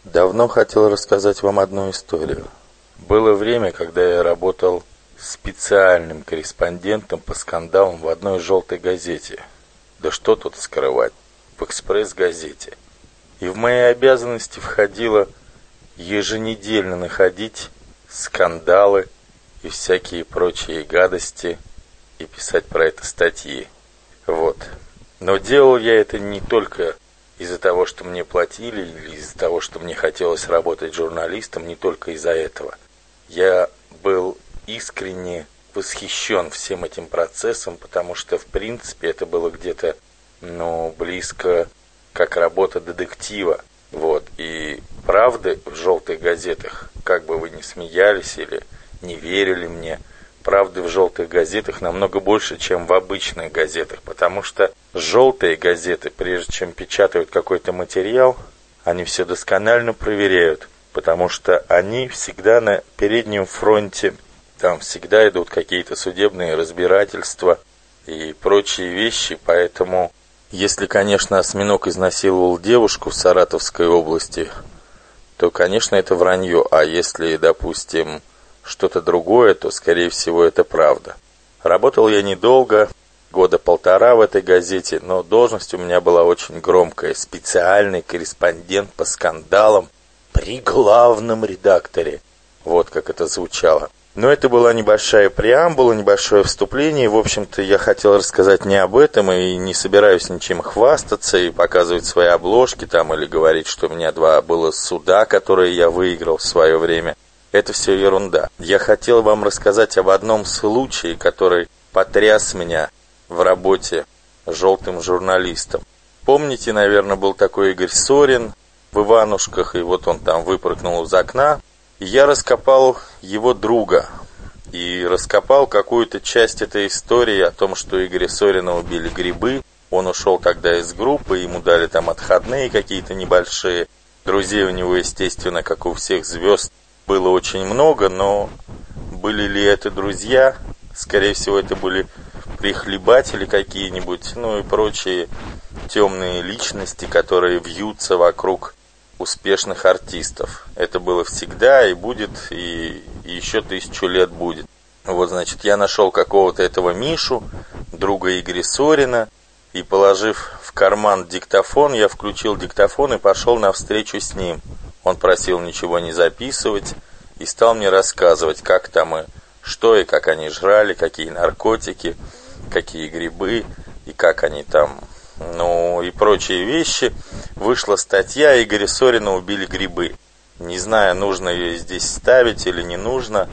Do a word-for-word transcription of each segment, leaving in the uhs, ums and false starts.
Давно хотел рассказать вам одну историю. Было время, когда я работал специальным корреспондентом по скандалам в одной желтой газете. Да что тут скрывать, в «Экспресс-газете». И в мои обязанности входило еженедельно находить скандалы и всякие прочие гадости и писать про это статьи. Вот. Но делал я это не только из-за того, что мне платили, или из-за того, что мне хотелось работать журналистом, не только из-за этого. Я был искренне восхищен всем этим процессом, потому что, в принципе, это было где-то, ну, близко как работа детектива. Вот. И правды в желтых газетах, как бы вы ни смеялись или не верили мне, правды в желтых газетах намного больше, чем в обычных газетах, потому что желтые газеты, прежде чем печатают какой-то материал, они все досконально проверяют, потому что они всегда на переднем фронте, там всегда идут какие-то судебные разбирательства и прочие вещи, поэтому, если, конечно, осьминог изнасиловал девушку в Саратовской области, то, конечно, это вранье, а если, допустим, что-то другое, то, скорее всего, это правда. Работал я недолго, года полтора в этой газете, но должность у меня была очень громкая. Специальный корреспондент по скандалам при главном редакторе. Вот как это звучало. Но это была небольшая преамбула, небольшое вступление. В общем-то, я хотел рассказать не об этом и не собираюсь ничем хвастаться и показывать свои обложки там или говорить, что у меня два было суда, которые я выиграл в свое время. Это все ерунда. Я хотел вам рассказать об одном случае, который потряс меня в работе желтым журналистом. Помните, наверное, был такой Игорь Сорин в Иванушках, и вот он там выпрыгнул из окна. И я раскопал его друга. И раскопал какую-то часть этой истории о том, что Игоря Сорина убили грибы. Он ушел тогда из группы, ему дали там отходные какие-то небольшие. Друзей у него, естественно, как у всех звезд, было очень много, но были ли это друзья? Скорее всего, это были прихлебатели какие-нибудь, ну и прочие темные личности, которые вьются вокруг успешных артистов. Это было всегда и будет, и, и еще тысячу лет будет. Вот, значит, я нашел какого-то этого Мишу, друга Игоря Сорина, и, положив в карман диктофон, я включил диктофон и пошел навстречу с ним. Он просил ничего не записывать и стал мне рассказывать, как там и что, и как они жрали, какие наркотики, какие грибы, и как они там, ну и прочие вещи. Вышла статья «Игоря Сорина убили грибы». Не знаю, нужно ее здесь ставить или не нужно,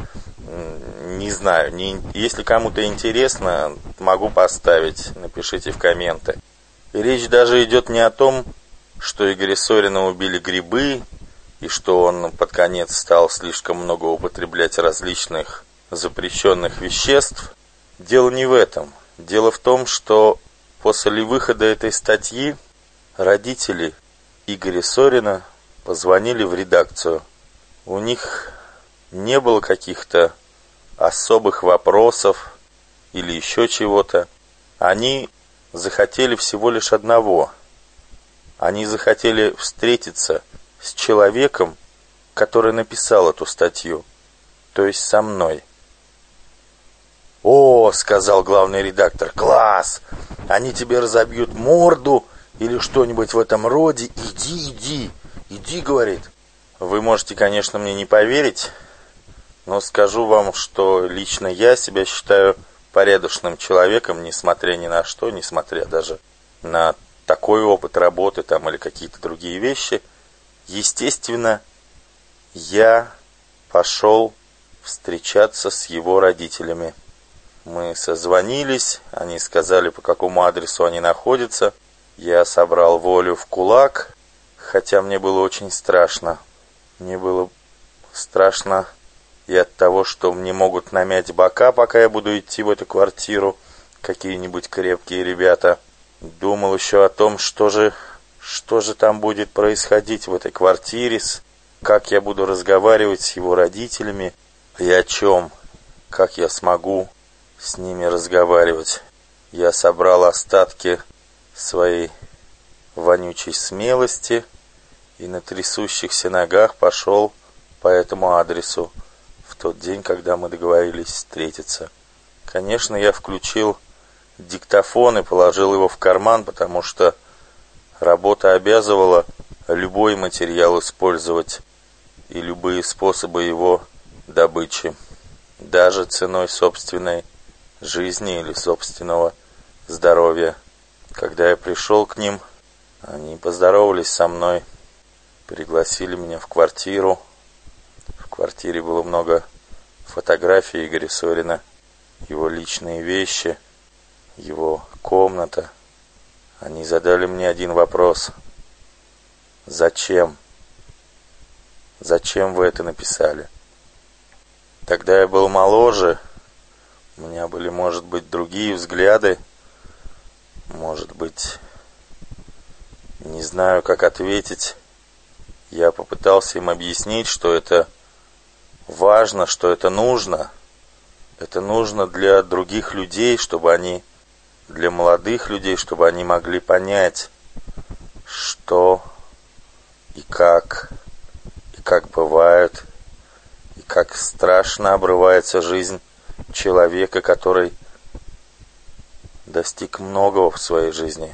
не знаю. Не, если кому-то интересно, могу поставить, напишите в комменты. И речь даже идет не о том, что Игоря Сорина убили грибы, и что он под конец стал слишком много употреблять различных запрещенных веществ. Дело не в этом. Дело в том, что после выхода этой статьи родители Игоря Сорина позвонили в редакцию. У них не было каких-то особых вопросов или еще чего-то. Они захотели всего лишь одного. Они захотели встретиться с человеком, который написал эту статью, то есть со мной. «О, — сказал главный редактор, — класс! Они тебе разобьют морду или что-нибудь в этом роде. Иди, иди, иди, — говорит». Вы можете, конечно, мне не поверить, но скажу вам, что лично я себя считаю порядочным человеком, несмотря ни на что, несмотря даже на такой опыт работы там или какие-то другие вещи. Естественно, я пошел встречаться с его родителями. Мы созвонились, они сказали, по какому адресу они находятся. Я собрал волю в кулак, хотя мне было очень страшно. Мне было страшно и от того, что мне могут намять бока, пока я буду идти в эту квартиру, какие-нибудь крепкие ребята. Думал еще о том, что же... Что же там будет происходить в этой квартире, как я буду разговаривать с его родителями и о чем, как я смогу с ними разговаривать. Я собрал остатки своей вонючей смелости и на трясущихся ногах пошел по этому адресу в тот день, когда мы договорились встретиться. Конечно, я включил диктофон и положил его в карман, потому что работа обязывала любой материал использовать и любые способы его добычи, даже ценой собственной жизни или собственного здоровья. Когда я пришел к ним, они поздоровались со мной, пригласили меня в квартиру. В квартире было много фотографий Игоря Сорина, его личные вещи, его комната. Они задали мне один вопрос. Зачем? Зачем вы это написали? Тогда я был моложе, у меня были, может быть, другие взгляды, может быть, не знаю, как ответить. Я попытался им объяснить, что это важно, что это нужно. Это нужно для других людей, чтобы они, для молодых людей, чтобы они могли понять, что и как, и как бывает, и как страшно обрывается жизнь человека, который достиг многого в своей жизни.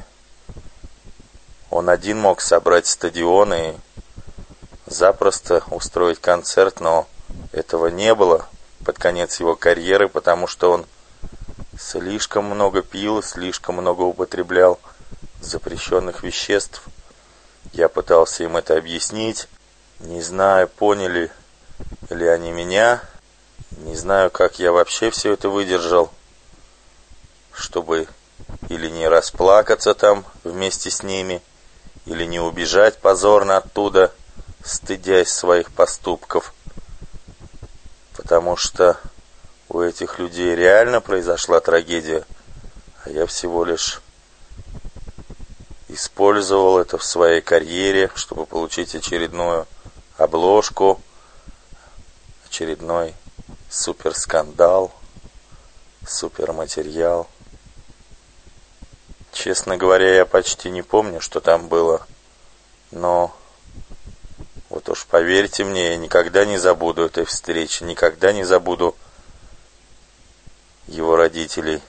Он один мог собрать стадион и запросто устроить концерт, но этого не было под конец его карьеры, потому что он слишком много пил, слишком много употреблял запрещенных веществ. Я пытался им это объяснить, не знаю, поняли ли они меня, не знаю, как я вообще все это выдержал, чтобы или не расплакаться там вместе с ними, или не убежать позорно оттуда, стыдясь своих поступков, потому что у этих людей реально произошла трагедия, а я всего лишь использовал это в своей карьере, чтобы получить очередную обложку, очередной суперскандал, суперматериал. Честно говоря, я почти не помню, что там было, но вот уж поверьте мне, я никогда не забуду этой встречи, никогда не забуду его родителей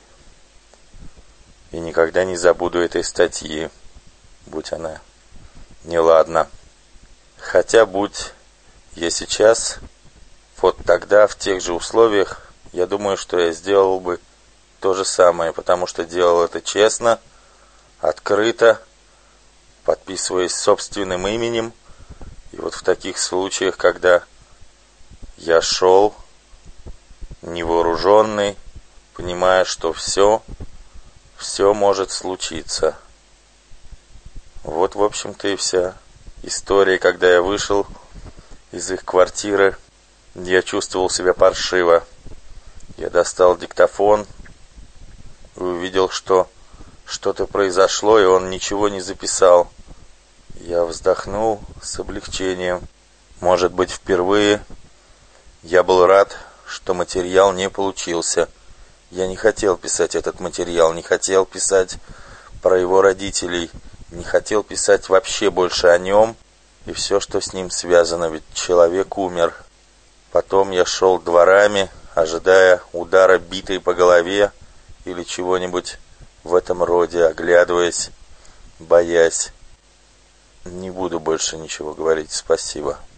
и никогда не забуду этой статьи, будь она неладна. Хотя, будь я сейчас, вот тогда, в тех же условиях, я думаю, что я сделал бы то же самое, потому что делал это честно, открыто, подписываясь собственным именем. И вот в таких случаях, когда я шел невооруженный, понимая, что все, все может случиться. Вот, в общем-то, и вся история. Когда я вышел из их квартиры, я чувствовал себя паршиво. Я достал диктофон и увидел, что что-то произошло, и он ничего не записал. Я вздохнул с облегчением. Может быть, впервые я был рад, что материал не получился. Я не хотел писать этот материал, не хотел писать про его родителей, не хотел писать вообще больше о нем и все, что с ним связано, ведь человек умер. Потом я шел дворами, ожидая удара битой по голове или чего-нибудь в этом роде, оглядываясь, боясь. Не буду больше ничего говорить. Спасибо.